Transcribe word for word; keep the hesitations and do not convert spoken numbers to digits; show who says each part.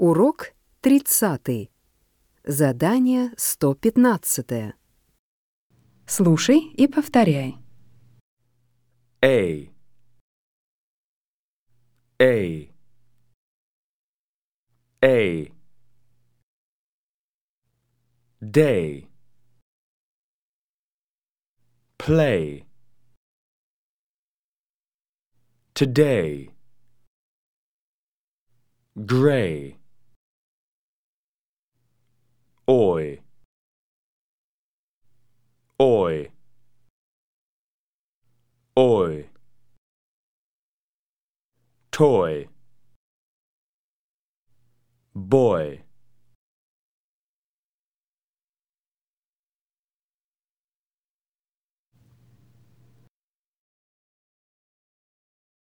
Speaker 1: Урок тридцатый. Задание сто пятнадцатое. Слушай и повторяй.
Speaker 2: A A A Day Play Today Gray Oi Oi Oi Toy Boy